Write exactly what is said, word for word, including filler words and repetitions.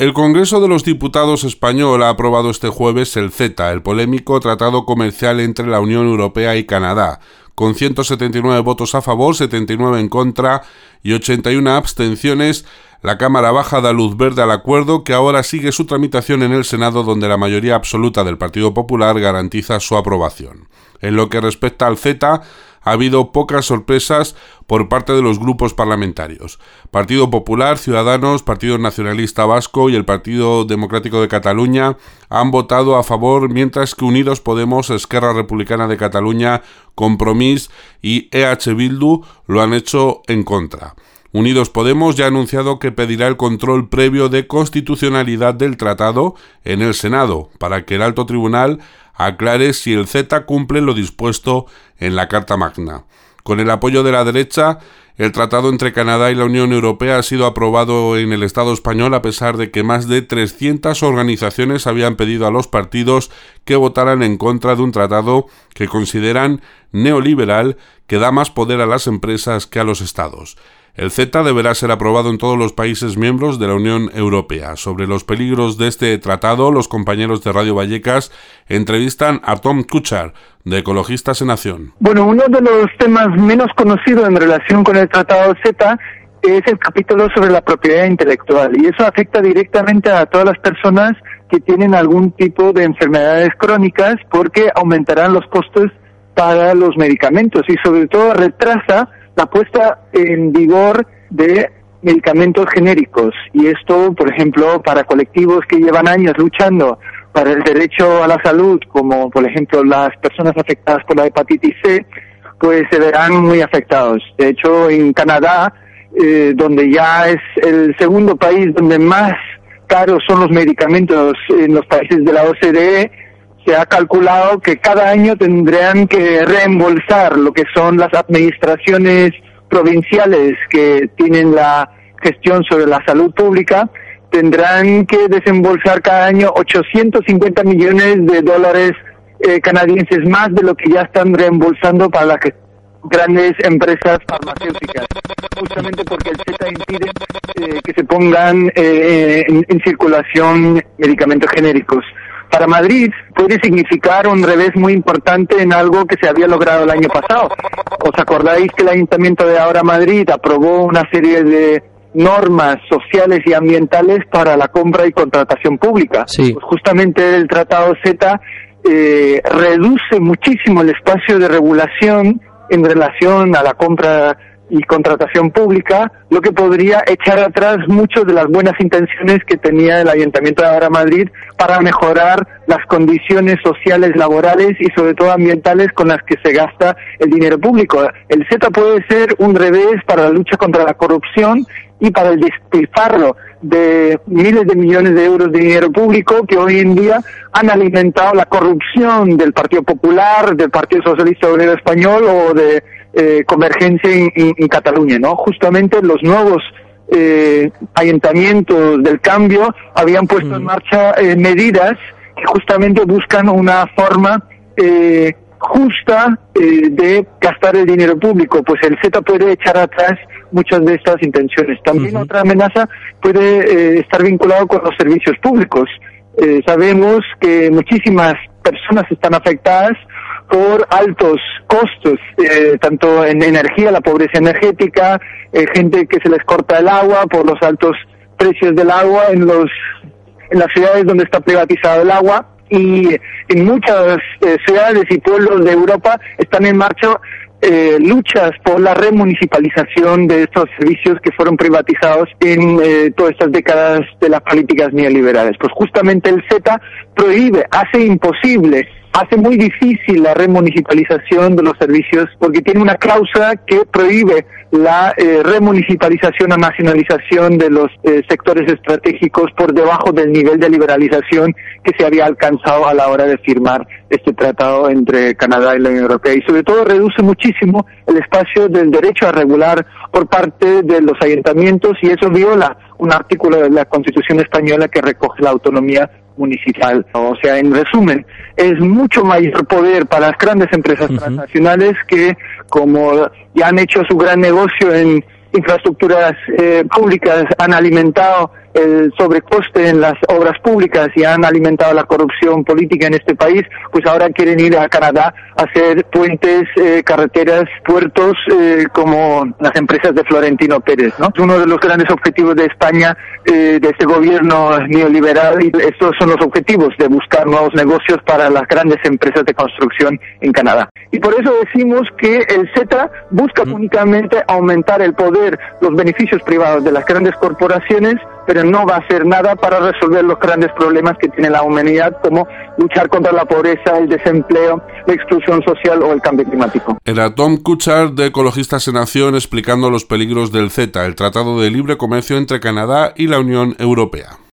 El Congreso de los Diputados español ha aprobado este jueves el CETA, el polémico tratado comercial entre la Unión Europea y Canadá, con ciento setenta y nueve votos a favor, setenta y nueve en contra y ochenta y una abstenciones. La Cámara Baja da luz verde al acuerdo, que ahora sigue su tramitación en el Senado, donde la mayoría absoluta del Partido Popular garantiza su aprobación. En lo que respecta al CETA, ha habido pocas sorpresas por parte de los grupos parlamentarios. Partido Popular, Ciudadanos, Partido Nacionalista Vasco y el Partido Democrático de Cataluña han votado a favor, mientras que Unidos Podemos, Esquerra Republicana de Cataluña, Compromís y E H Bildu lo han hecho en contra. Unidos Podemos ya ha anunciado que pedirá el control previo de constitucionalidad del tratado en el Senado, para que el alto tribunal aclare si el CETA cumple lo dispuesto en la Carta Magna. Con el apoyo de la derecha, el tratado entre Canadá y la Unión Europea ha sido aprobado en el Estado español, a pesar de que más de trescientas organizaciones habían pedido a los partidos que votaran en contra de un tratado que consideran neoliberal, que da más poder a las empresas que a los estados. El CETA deberá ser aprobado en todos los países miembros de la Unión Europea. Sobre los peligros de este tratado, los compañeros de Radio Vallecas entrevistan a Tom Kuchar, de Ecologistas en Acción. Bueno, uno de los temas menos conocidos en relación con el Tratado CETA es el capítulo sobre la propiedad intelectual, y eso afecta directamente a todas las personas que tienen algún tipo de enfermedades crónicas, porque aumentarán los costos para los medicamentos y sobre todo retrasa la puesta en vigor de medicamentos genéricos. Y esto, por ejemplo, para colectivos que llevan años luchando para el derecho a la salud, como por ejemplo las personas afectadas por la hepatitis C, pues se verán muy afectados. De hecho, en Canadá, eh, donde ya es el segundo país donde más caros son los medicamentos en los países de la O C D E, se ha calculado que cada año tendrán que reembolsar lo que son las administraciones provinciales que tienen la gestión sobre la salud pública, tendrán que desembolsar cada año ochocientos cincuenta millones de dólares eh, canadienses, más de lo que ya están reembolsando para las grandes empresas farmacéuticas, justamente porque el CETA impide eh, que se pongan eh, en, en circulación medicamentos genéricos. Para Madrid puede significar un revés muy importante en algo que se había logrado el año pasado. ¿Os acordáis que el Ayuntamiento de Ahora Madrid aprobó una serie de normas sociales y ambientales para la compra y contratación pública? Sí. Pues justamente el Tratado CETA eh, reduce muchísimo el espacio de regulación en relación a la compra y contratación pública, lo que podría echar atrás muchas de las buenas intenciones que tenía el Ayuntamiento de Ahora Madrid para mejorar las condiciones sociales, laborales y sobre todo ambientales con las que se gasta el dinero público. El CETA puede ser un revés para la lucha contra la corrupción y para el despilfarro de miles de millones de euros de dinero público que hoy en día han alimentado la corrupción del Partido Popular, del Partido Socialista Obrero Español o de eh, Convergencia en, en, en Cataluña, ¿no? Justamente los nuevos eh, ayuntamientos del cambio habían puesto mm. en marcha eh, medidas que justamente buscan una forma eh, justa eh, de gastar el dinero público. Pues el CETA puede echar atrás muchas de estas intenciones. También uh-huh. otra amenaza puede eh, estar vinculado con los servicios públicos. Eh, sabemos que muchísimas personas están afectadas por altos costos, eh, tanto en energía, la pobreza energética, eh, gente que se les corta el agua por los altos precios del agua en los en las ciudades donde está privatizado el agua, y en muchas eh, ciudades y pueblos de Europa están en marcha eh, luchas por la remunicipalización de estos servicios que fueron privatizados en eh, todas estas décadas de las políticas neoliberales. Pues justamente el CETA prohíbe, hace imposible, hace muy difícil la remunicipalización de los servicios, porque tiene una cláusula que prohíbe la eh, remunicipalización o nacionalización de los eh, sectores estratégicos por debajo del nivel de liberalización que se había alcanzado a la hora de firmar este tratado entre Canadá y la Unión Europea, y sobre todo reduce muchísimo el espacio del derecho a regular por parte de los ayuntamientos, y eso viola un artículo de la Constitución española que recoge la autonomía municipal. O sea, en resumen, es mucho mayor poder para las grandes empresas uh-huh. transnacionales que, como ya han hecho su gran negocio en infraestructuras eh, públicas, han alimentado el sobrecoste en las obras públicas y han alimentado la corrupción política en este país, pues ahora quieren ir a Canadá a hacer puentes, eh, carreteras, puertos, eh, como las empresas de Florentino Pérez, ¿no? Es uno de los grandes objetivos de España, eh, de este gobierno neoliberal, y estos son los objetivos de buscar nuevos negocios para las grandes empresas de construcción en Canadá. Y por eso decimos que el CETA busca únicamente aumentar el poder, los beneficios privados de las grandes corporaciones, pero no va a hacer nada para resolver los grandes problemas que tiene la humanidad, como luchar contra la pobreza, el desempleo, la exclusión social o el cambio climático. Era Tom Kuchar, de Ecologistas en Acción, explicando los peligros del CETA, el Tratado de Libre Comercio entre Canadá y la Unión Europea.